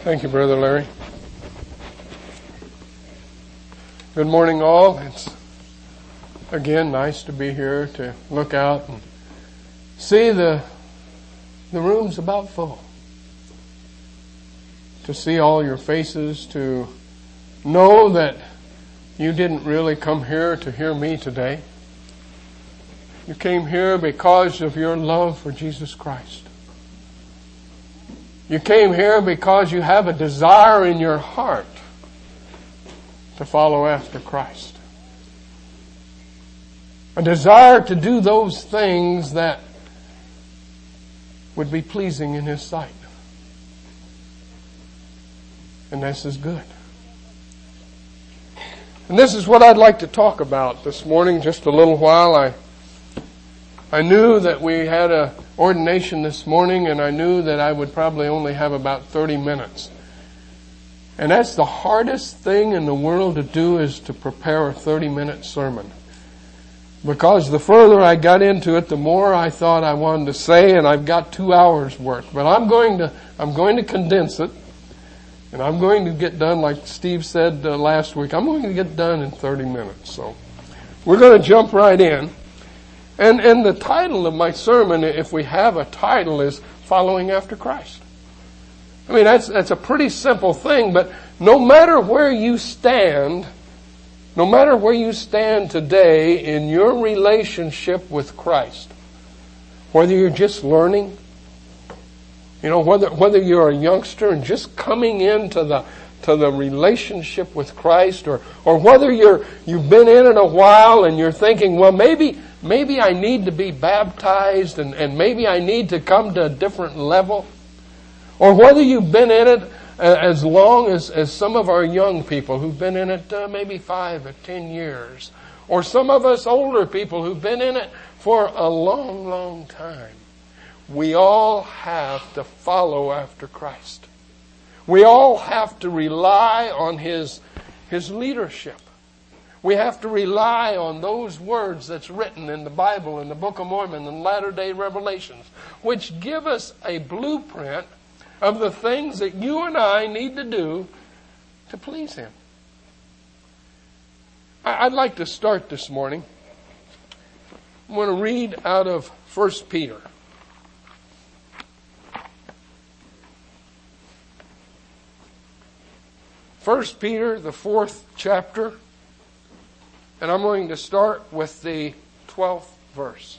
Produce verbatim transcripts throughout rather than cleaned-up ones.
Thank you, Brother Larry. Good morning, all. It's again nice to be here to look out and see the the room's about full. To see all your faces, to know that you didn't really come here to hear me today. You came here because of your love for Jesus Christ. You came here because you have a desire in your heart to follow after Christ. A desire to do those things that would be pleasing in His sight. And this is good. And this is what I'd like to talk about this morning, just a little while. I I knew that we had a ordination this morning, and I knew that I would probably only have about thirty minutes. And that's the hardest thing in the world to do, is to prepare a thirty-minute sermon. Because the further I got into it, the more I thought I wanted to say, and I've got two hours worth. But I'm going to, I'm going to condense it, and I'm going to get done, like Steve said uh, last week, I'm going to get done in thirty minutes. So we're going to jump right in. And, and the title of my sermon, if we have a title, is Following After Christ. I mean, that's, that's a pretty simple thing, but no matter where you stand, no matter where you stand today in your relationship with Christ, whether you're just learning, you know, whether, whether you're a youngster and just coming into the, to the relationship with Christ, or, or whether you're, you've been in it a while and you're thinking, well, maybe, maybe I need to be baptized and, and maybe I need to come to a different level. Or whether you've been in it as long as, as some of our young people who've been in it uh, maybe five or ten years. Or some of us older people who've been in it for a long, long time. We all have to follow after Christ. We all have to rely on His, His leadership. We have to rely on those words that's written in the Bible, in the Book of Mormon, and Latter-day Revelations, which give us a blueprint of the things that you and I need to do to please Him. I'd like to start this morning. I'm going to read out of First Peter. First Peter, the fourth chapter, and I'm going to start with the twelfth verse.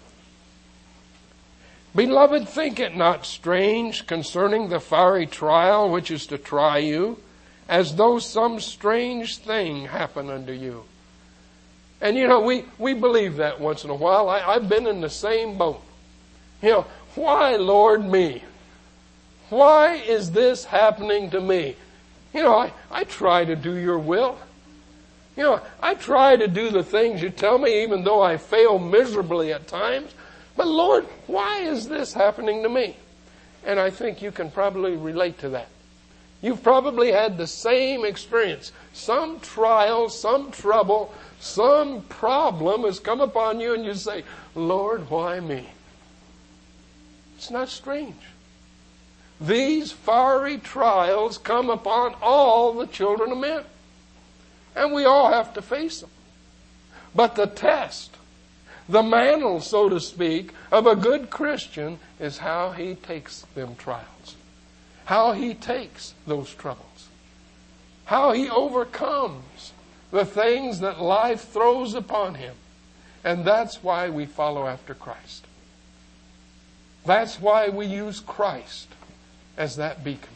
Beloved, think it not strange concerning the fiery trial which is to try you, as though some strange thing happened unto you. And you know, we, we believe that once in a while. I, I've been in the same boat. You know, why, Lord, me? Why is this happening to me? You know, I, I try to do your will. You know, I try to do the things you tell me, even though I fail miserably at times. But Lord, why is this happening to me? And I think you can probably relate to that. You've probably had the same experience. Some trial, some trouble, some problem has come upon you and you say, Lord, why me? It's not strange. These fiery trials come upon all the children of men. And we all have to face them. But the test, the mantle, so to speak, of a good Christian is how he takes them trials. How he takes those troubles. How he overcomes the things that life throws upon him. And that's why we follow after Christ. That's why we use Christ as that beacon.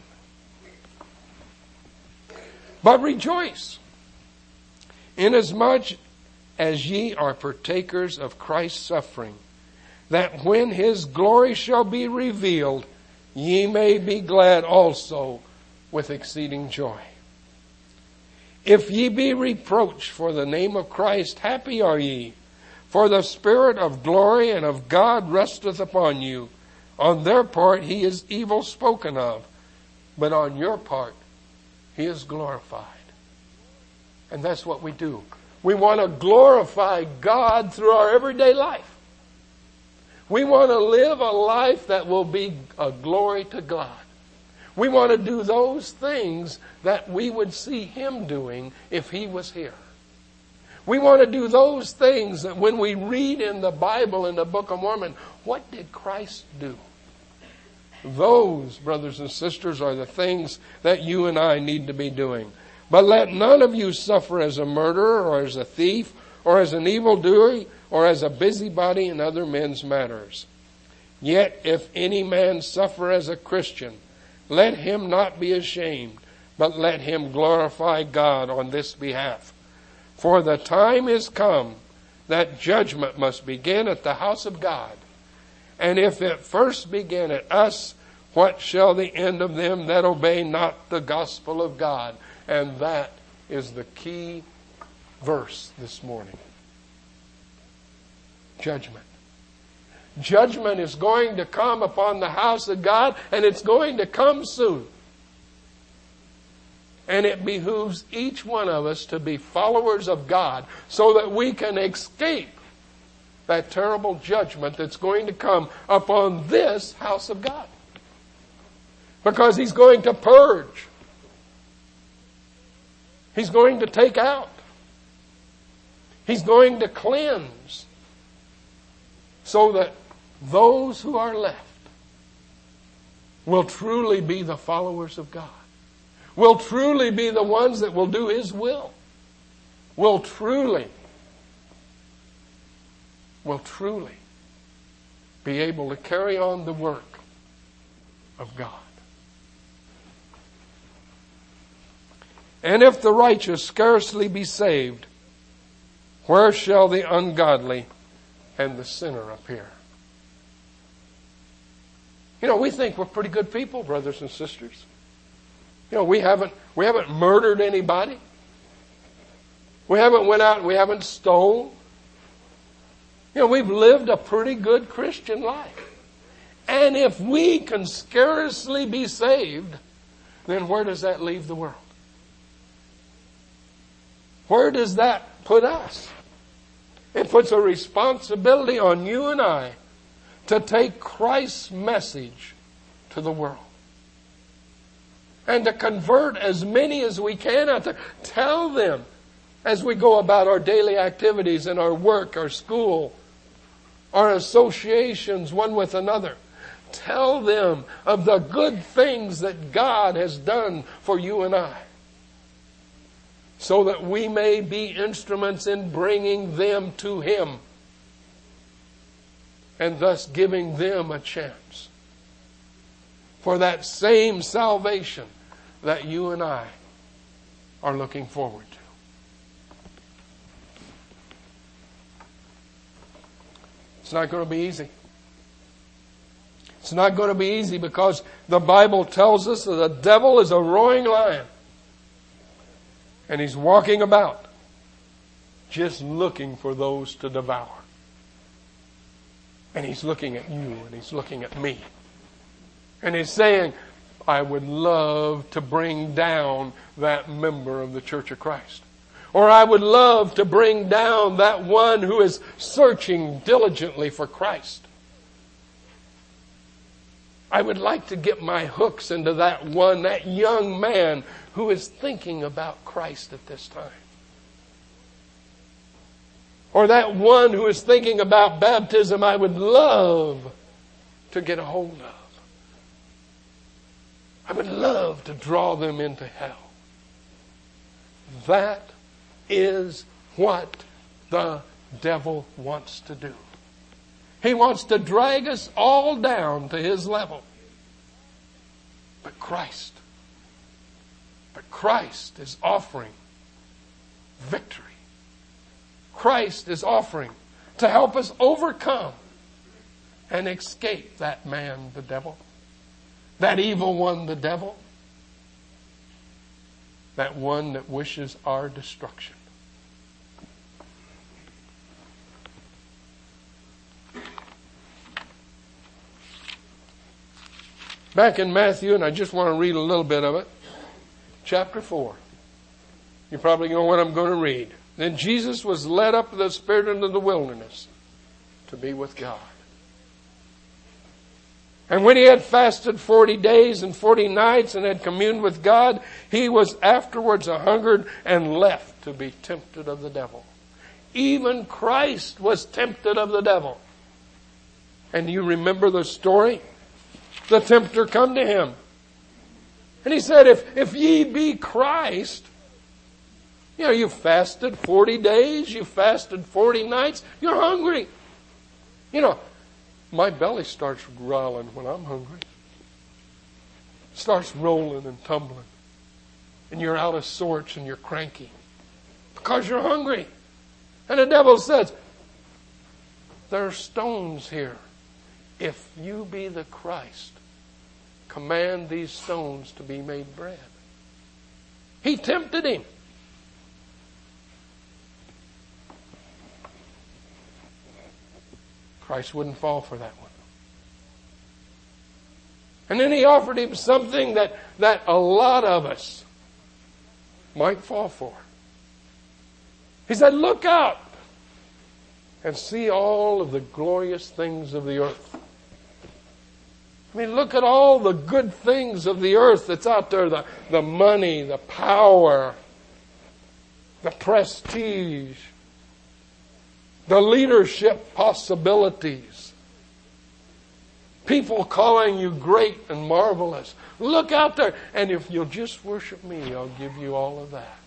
But rejoice, inasmuch as ye are partakers of Christ's suffering, that when His glory shall be revealed, ye may be glad also with exceeding joy. If ye be reproached for the name of Christ, happy are ye, for the Spirit of glory and of God resteth upon you. On their part He is evil spoken of, but on your part He is glorified. And that's what we do. We want to glorify God through our everyday life. We want to live a life that will be a glory to God. We want to do those things that we would see Him doing if He was here. We want to do those things that when we read in the Bible, in the Book of Mormon, what did Christ do? Those, brothers and sisters, are the things that you and I need to be doing. But let none of you suffer as a murderer or as a thief or as an evildoer or as a busybody in other men's matters. Yet if any man suffer as a Christian, let him not be ashamed, but let him glorify God on this behalf. For the time is come that judgment must begin at the house of God. And if it first begin at us, what shall the end of them that obey not the gospel of God? And that is the key verse this morning. Judgment. Judgment is going to come upon the house of God, and it's going to come soon. And it behooves each one of us to be followers of God so that we can escape that terrible judgment that's going to come upon this house of God. Because He's going to purge. He's going to take out. He's going to cleanse. So that those who are left will truly be the followers of God. Will truly be the ones that will do His will. Will truly, will truly be able to carry on the work of God. And if the righteous scarcely be saved, where shall the ungodly and the sinner appear? You know, we think we're pretty good people, brothers and sisters. You know, we haven't we haven't murdered anybody. We haven't went out and we haven't stolen. You know, we've lived a pretty good Christian life. And if we can scarcely be saved, then where does that leave the world? Where does that put us? It puts a responsibility on you and I to take Christ's message to the world. And to convert as many as we can out there. Tell them as we go about our daily activities in our work, our school, our associations one with another. Tell them of the good things that God has done for you and I. So that we may be instruments in bringing them to Him. And thus giving them a chance for that same salvation that you and I are looking forward to. It's not going to be easy. It's not going to be easy because the Bible tells us that the devil is a roaring lion. And he's walking about just looking for those to devour. And he's looking at you and he's looking at me. And he's saying, I would love to bring down that member of the Church of Christ. Or I would love to bring down that one who is searching diligently for Christ. I would like to get my hooks into that one, that young man who is thinking about Christ at this time. Or that one who is thinking about baptism, I would love to get a hold of. I would love to draw them into hell. That is what the devil wants to do. He wants to drag us all down to his level. But Christ, but Christ is offering victory. Christ is offering to help us overcome and escape that man, the devil. That evil one, the devil. That one that wishes our destruction. Back in Matthew, and I just want to read a little bit of it. Chapter four. You probably know what I'm going to read. Then Jesus was led up of the Spirit into the wilderness to be with God. And when he had fasted forty days and forty nights and had communed with God, he was afterwards a hungered and left to be tempted of the devil. Even Christ was tempted of the devil. And you remember the story? The tempter come to him. And he said, if, if ye be Christ, you know, you fasted forty days, you fasted forty nights, you're hungry. You know, my belly starts growling when I'm hungry. It starts rolling and tumbling. And you're out of sorts and you're cranky. Because you're hungry. And the devil says, there are stones here. If you be the Christ, command these stones to be made bread. He tempted him. Christ wouldn't fall for that one. And then he offered him something that, that a lot of us might fall for. He said, look out and see all of the glorious things of the earth. I mean, look at all the good things of the earth that's out there. The, the money, the power, the prestige, the leadership possibilities. People calling you great and marvelous. Look out there. And if you'll just worship me, I'll give you all of that.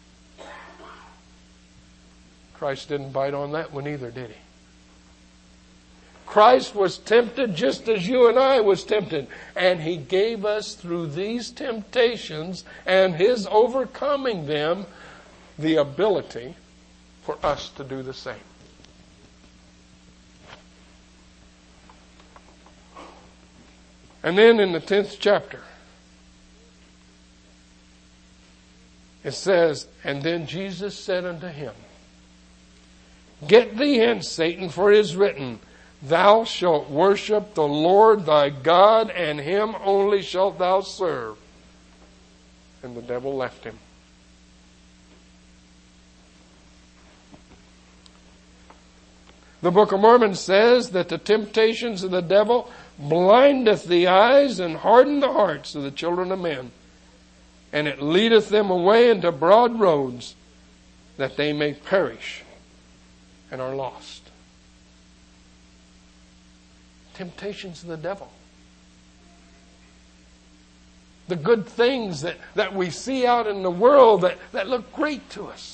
Christ didn't bite on that one either, did he? Christ was tempted just as you and I was tempted. And he gave us through these temptations and his overcoming them the ability for us to do the same. And then in the tenth chapter, it says, and then Jesus said unto him, get thee hence, Satan, for it is written, thou shalt worship the Lord thy God, and him only shalt thou serve. And the devil left him. The Book of Mormon says that the temptations of the devil blindeth the eyes and harden the hearts of the children of men, and it leadeth them away into broad roads that they may perish and are lost. Temptations of the devil. The good things that, that we see out in the world that, that look great to us.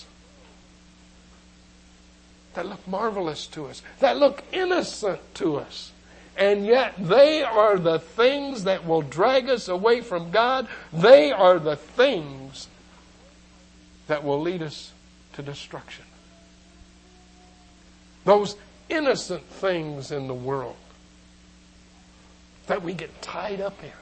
That look marvelous to us. That look innocent to us. And yet they are the things that will drag us away from God. They are the things that will lead us to destruction. Those innocent things in the world that we get tied up in,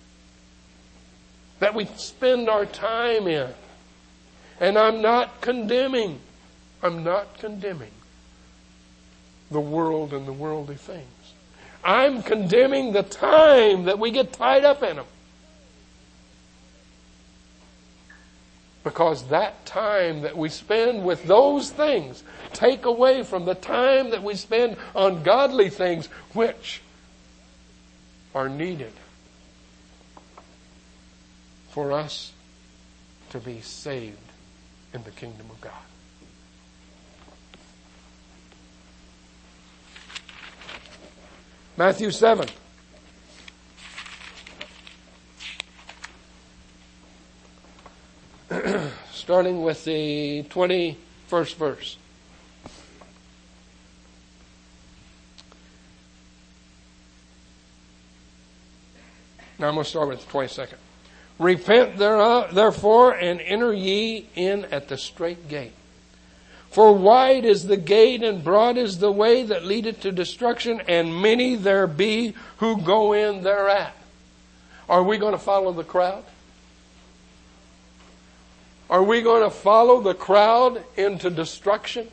that we spend our time in. And I'm not condemning, I'm not condemning the world and the worldly things. I'm condemning the time that we get tied up in them. Because that time that we spend with those things take away from the time that we spend on godly things, which are needed for us to be saved in the kingdom of God. Matthew seven. Starting with the twenty-first verse. Now I'm going to start with the twenty-second. Repent thereof, therefore, and enter ye in at the strait gate. For wide is the gate, and broad is the way that leadeth to destruction, and many there be who go in thereat. Are we going to follow the crowd? Are we going to follow the crowd into destruction?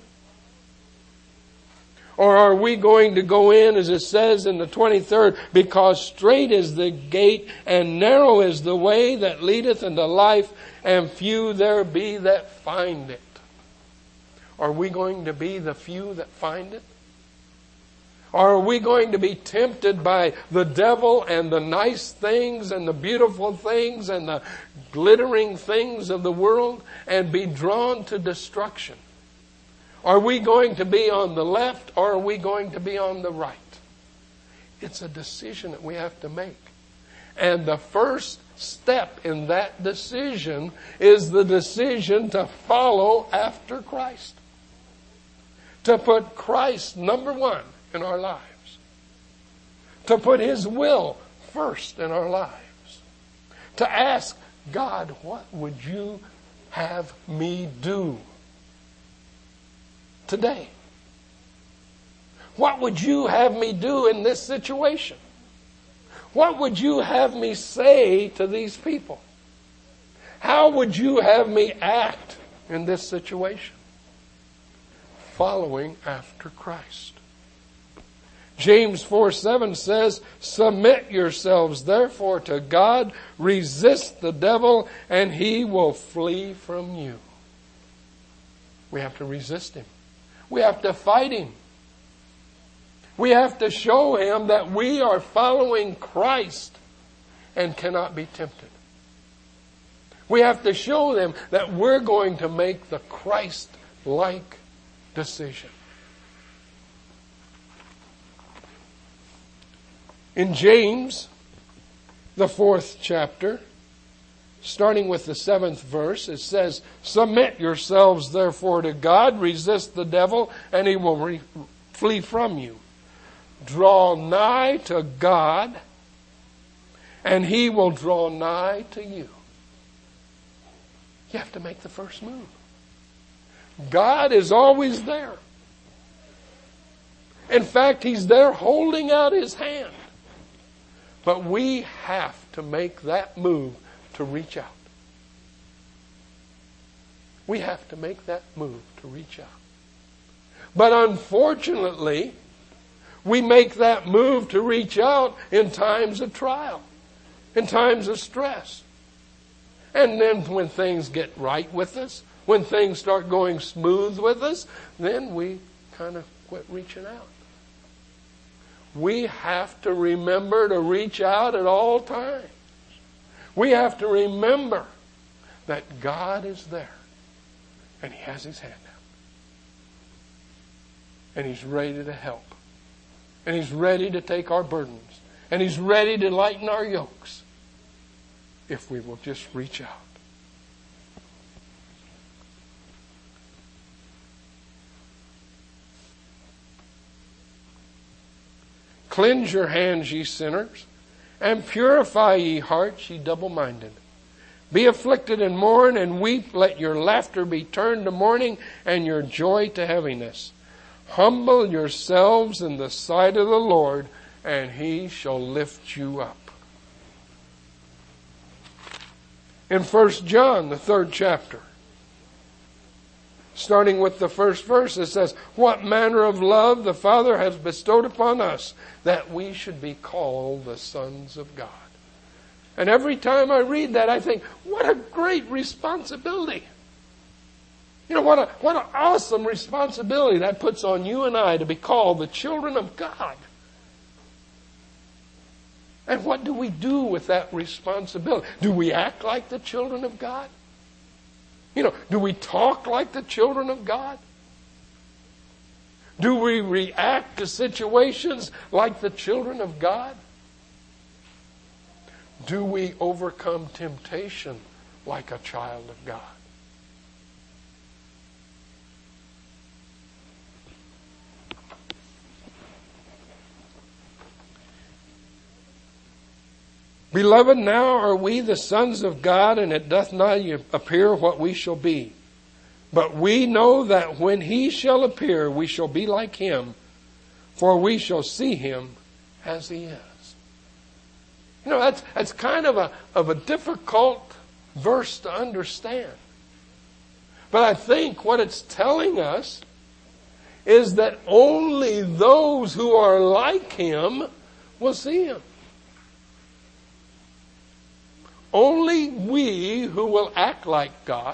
Or are we going to go in, as it says in the twenty-third, because strait is the gate, and narrow is the way that leadeth unto life, and few there be that find it. Are we going to be the few that find it? Or are we going to be tempted by the devil and the nice things and the beautiful things and the glittering things of the world and be drawn to destruction? Are we going to be on the left or are we going to be on the right? It's a decision that we have to make. And the first step in that decision is the decision to follow after Christ. To put Christ number one in our lives. To put His will first in our lives. To ask God, what would you have me do today? What would you have me do in this situation? What would you have me say to these people? How would you have me act in this situation? Following after Christ. James four seven says, submit yourselves therefore to God, resist the devil, and he will flee from you. We have to resist him. We have to fight him. We have to show him that we are following Christ and cannot be tempted. We have to show them that we're going to make the Christ-like decision. In James, the fourth chapter, starting with the seventh verse, it says, submit yourselves therefore to God, resist the devil, and he will re- flee from you. Draw nigh to God, and he will draw nigh to you. You have to make the first move. God is always there. In fact, He's there holding out His hand. But we have to make that move to reach out. We have to make that move to reach out. But unfortunately, we make that move to reach out in times of trial, in times of stress. And then when things get right with us, when things start going smooth with us, then we kind of quit reaching out. We have to remember to reach out at all times. We have to remember that God is there and He has His hand out. And He's ready to help. And He's ready to take our burdens. And He's ready to lighten our yokes if we will just reach out. Cleanse your hands, ye sinners, and purify ye hearts, ye double-minded. Be afflicted and mourn and weep. Let your laughter be turned to mourning and your joy to heaviness. Humble yourselves in the sight of the Lord, and He shall lift you up. In First John, the third chapter, starting with the first verse, it says, what manner of love the Father has bestowed upon us, that we should be called the sons of God. And every time I read that, I think, what a great responsibility. You know, what a, what an awesome responsibility that puts on you and I to be called the children of God. And what do we do with that responsibility? Do we act like the children of God? You know, do we talk like the children of God? Do we react to situations like the children of God? Do we overcome temptation like a child of God? Beloved, now are we the sons of God, and it doth not appear what we shall be. But we know that when He shall appear, we shall be like Him, for we shall see Him as He is. You know, that's, that's kind of a, of a difficult verse to understand. But I think what it's telling us is that only those who are like Him will see Him. Only we who will act like God,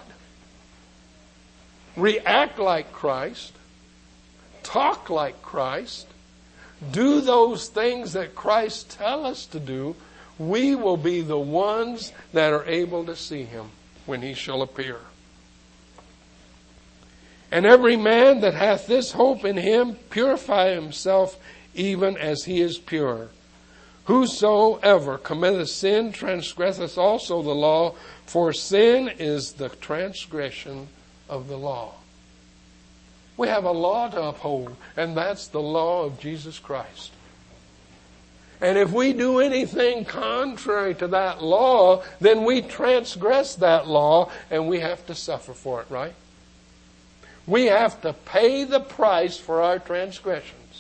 react like Christ, talk like Christ, do those things that Christ tells us to do, we will be the ones that are able to see Him when He shall appear. And every man that hath this hope in Him purify himself even as He is pure. Whosoever committeth sin transgresseth also the law, for sin is the transgression of the law. We have a law to uphold, and that's the law of Jesus Christ. And if we do anything contrary to that law, then we transgress that law, and we have to suffer for it, right? We have to pay the price for our transgressions.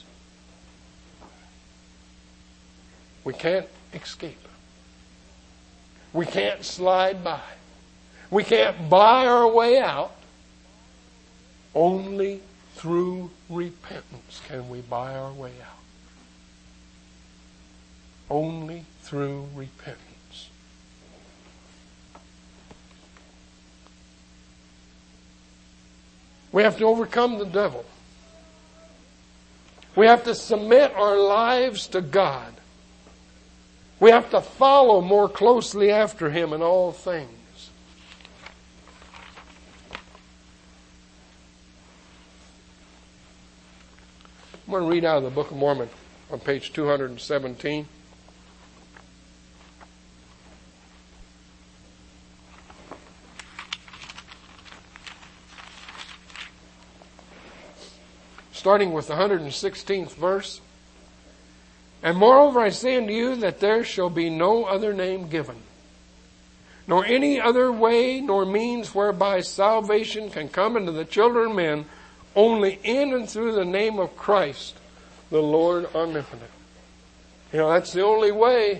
We can't escape. We can't slide by. We can't buy our way out. Only through repentance can we buy our way out. Only through repentance. We have to overcome the devil. We have to submit our lives to God. We have to follow more closely after Him in all things. I'm going to read out of the Book of Mormon on page two hundred seventeen. Starting with the one hundred sixteenth verse. And moreover I say unto you that there shall be no other name given, nor any other way nor means whereby salvation can come into the children of men, only in and through the name of Christ, the Lord omnipotent. You know, that's the only way.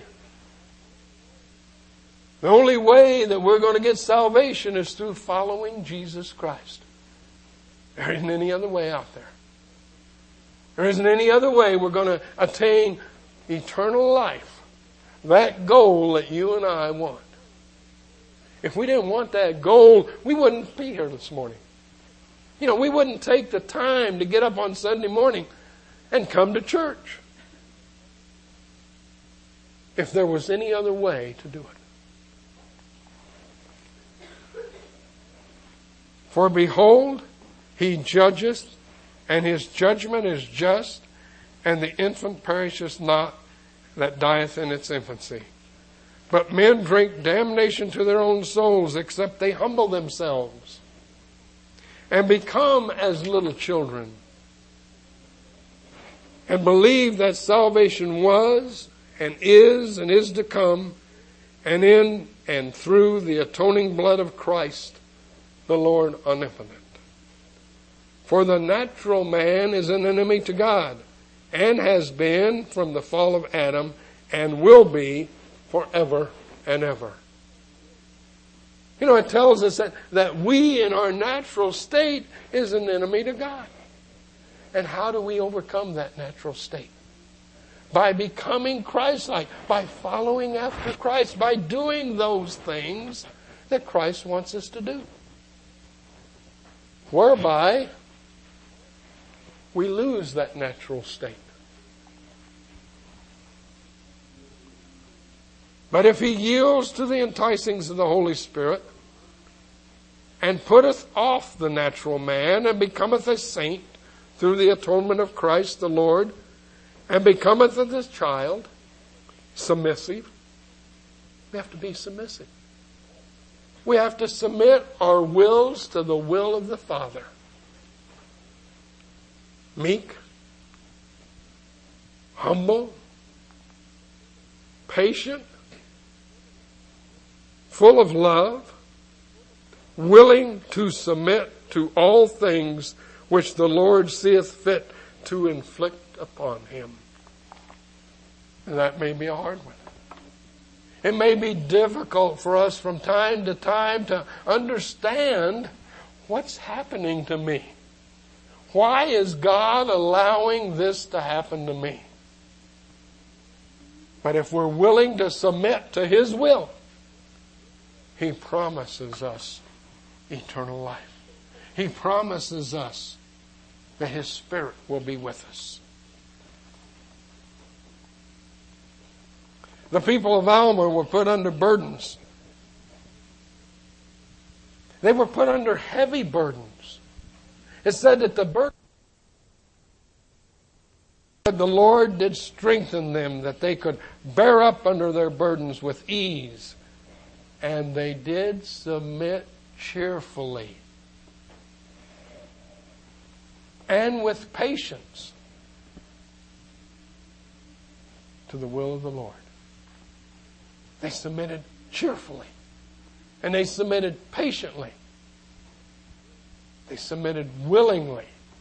The only way that we're going to get salvation is through following Jesus Christ. There isn't any other way out there. There isn't any other way we're going to attain eternal life. That goal that you and I want. If we didn't want that goal, we wouldn't be here this morning. You know, we wouldn't take the time to get up on Sunday morning and come to church if there was any other way to do it. For behold, He judgeth, and His judgment is just, and the infant perisheth not that dieth in its infancy. But men drink damnation to their own souls, except they humble themselves and become as little children, and believe that salvation was and is and is to come, and in and through the atoning blood of Christ, the Lord omnipotent. For the natural man is an enemy to God, and has been from the fall of Adam, and will be forever and ever. You know, it tells us that, that we in our natural state is an enemy to God. And how do we overcome that natural state? By becoming Christ-like, by following after Christ, by doing those things that Christ wants us to do. Whereby we lose that natural state. But if he yields to the enticings of the Holy Spirit, and putteth off the natural man, and becometh a saint through the atonement of Christ the Lord, and becometh as a child, submissive. We have to be submissive. We have to submit our wills to the will of the Father. Meek, humble, patient, full of love, willing to submit to all things which the Lord seeth fit to inflict upon him. And that may be a hard one. It may be difficult for us from time to time to understand what's happening to me. Why is God allowing this to happen to me? But if we're willing to submit to His will, He promises us eternal life. He promises us that His Spirit will be with us. The people of Alma were put under burdens. They were put under heavy burdens. It said that the burden, the Lord did strengthen them, that they could bear up under their burdens with ease. And they did submit cheerfully and with patience to the will of the Lord. They submitted cheerfully. And they submitted patiently. They submitted willingly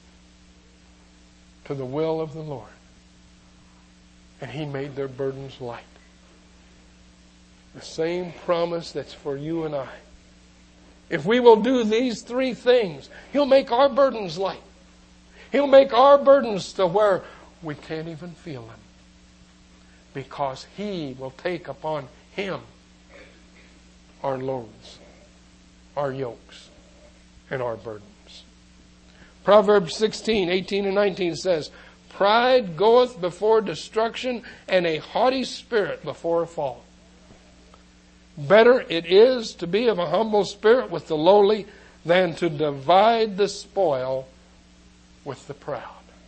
to the will of the Lord. And He made their burdens light. The same promise that's for you and I. If we will do these three things, He'll make our burdens light. He'll make our burdens to where we can't even feel them. Because He will take upon Him our loads, our yokes, and our burdens. Proverbs sixteen, eighteen and nineteen says, pride goeth before destruction, and a haughty spirit before a fall. Better it is to be of a humble spirit with the lowly than to divide the spoil with the proud.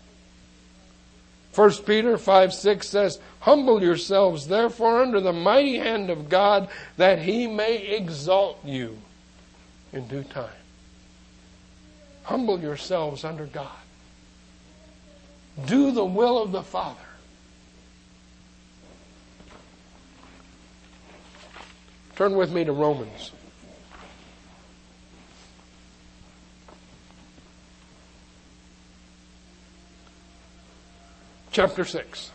First Peter five, six says, humble yourselves therefore under the mighty hand of God, that He may exalt you in due time. Humble yourselves under God. Do the will of the Father. Turn with me to Romans. Chapter six.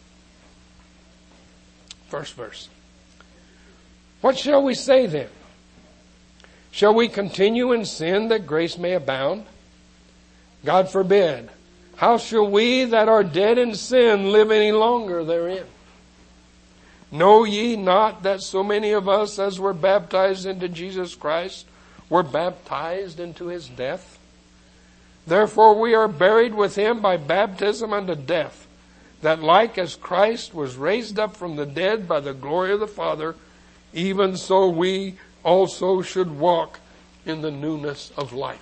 First verse. What shall we say then? Shall we continue in sin that grace may abound? God forbid. How shall we that are dead in sin live any longer therein? Know ye not that so many of us as were baptized into Jesus Christ were baptized into His death? Therefore we are buried with Him by baptism unto death, that like as Christ was raised up from the dead by the glory of the Father, even so we also should walk in the newness of life.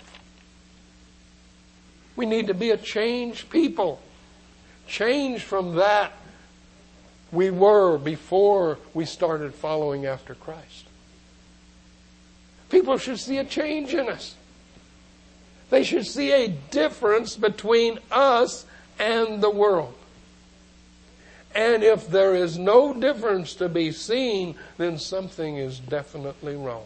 We need to be a changed people. Changed from that we were before we started following after Christ. People should see a change in us. They should see a difference between us and the world. And if there is no difference to be seen, then something is definitely wrong.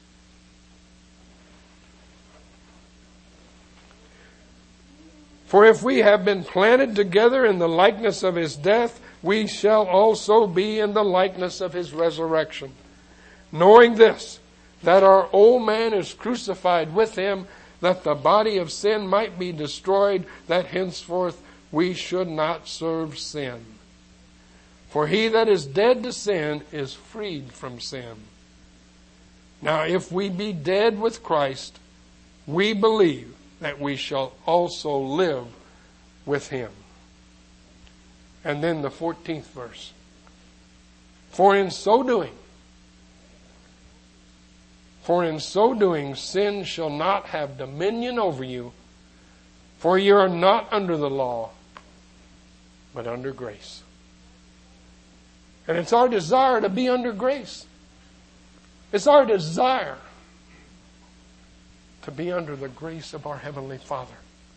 For if we have been planted together in the likeness of His death, we shall also be in the likeness of His resurrection. Knowing this, that our old man is crucified with Him, that the body of sin might be destroyed, that henceforth we should not serve sin. For he that is dead to sin is freed from sin. Now if we be dead with Christ, we believe that we shall also live with Him. And then the fourteenth verse. For in so doing, for in so doing, sin shall not have dominion over you, for you are not under the law, but under grace. And it's our desire to be under grace. It's our desire to be under the grace of our Heavenly Father.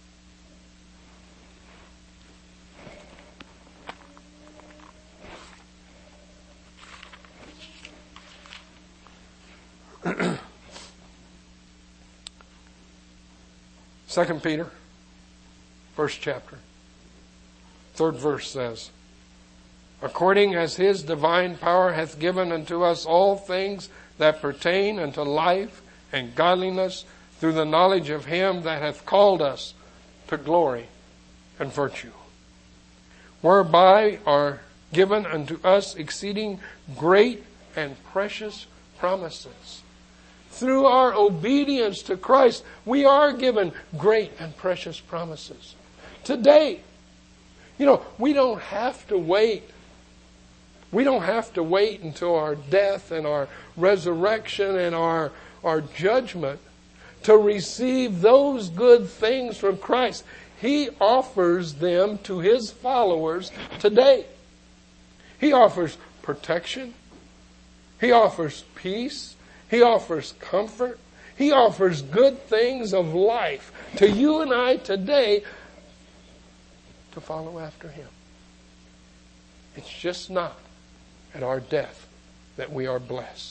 Second Peter, first chapter, third verse says, according as His divine power hath given unto us all things that pertain unto life and godliness, through the knowledge of Him that hath called us to glory and virtue, whereby are given unto us exceeding great and precious promises. Through our obedience to Christ, we are given great and precious promises. Today, you know, we don't have to wait We don't have to wait until our death and our resurrection and our, our judgment to receive those good things from Christ. He offers them to His followers today. He offers protection. He offers peace. He offers comfort. He offers good things of life to you and I today to follow after Him. It's just not at our death that we are blessed.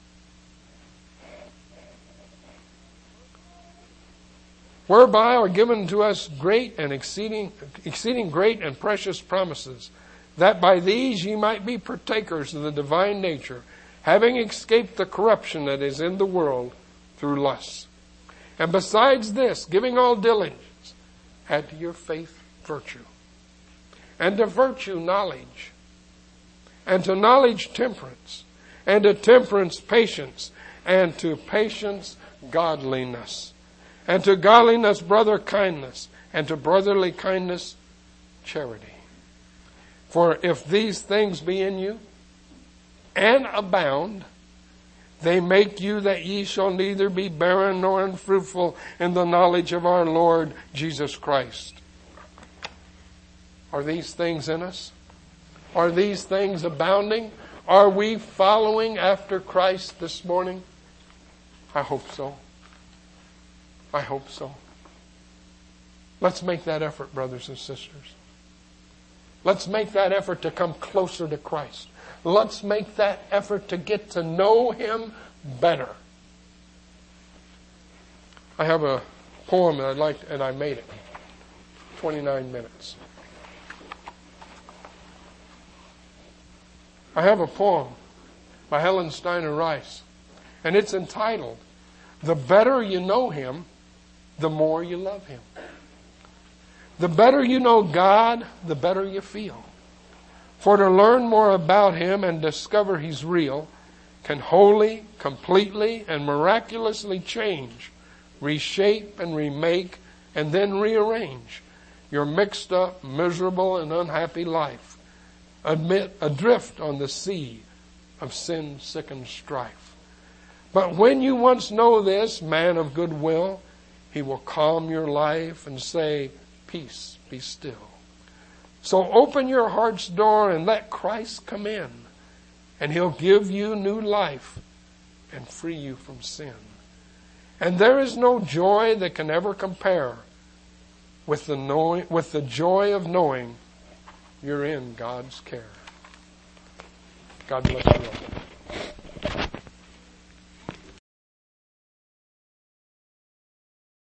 Whereby are given to us great and exceeding, exceeding great and precious promises, that by these ye might be partakers of the divine nature, having escaped the corruption that is in the world through lusts. And besides this, giving all diligence, add to your faith virtue, and to virtue knowledge, and to knowledge temperance, and to temperance patience, and to patience godliness, and to godliness brother kindness, and to brotherly kindness charity. For if these things be in you, and abound, they make you that ye shall neither be barren nor unfruitful in the knowledge of our Lord Jesus Christ. Are these things in us? Are these things abounding? Are we following after Christ this morning? I hope so. I hope so. Let's make that effort, brothers and sisters. Let's make that effort to come closer to Christ. Let's make that effort to get to know Him better. I have a poem that I'd like, and I made it. twenty-nine minutes. I have a poem by Helen Steiner Rice, and it's entitled, "The Better You Know Him, the More You Love Him." The better you know God, the better you feel. For to learn more about Him and discover He's real can wholly, completely, and miraculously change, reshape, and remake, and then rearrange your mixed up, miserable, and unhappy life, admit adrift on the sea of sin-sickened strife. But when you once know this, man of good will, He will calm your life and say, "Peace, be still." So open your heart's door and let Christ come in, and He'll give you new life and free you from sin. And there is no joy that can ever compare with the knowing, with the joy of knowing you're in God's care. God bless you all.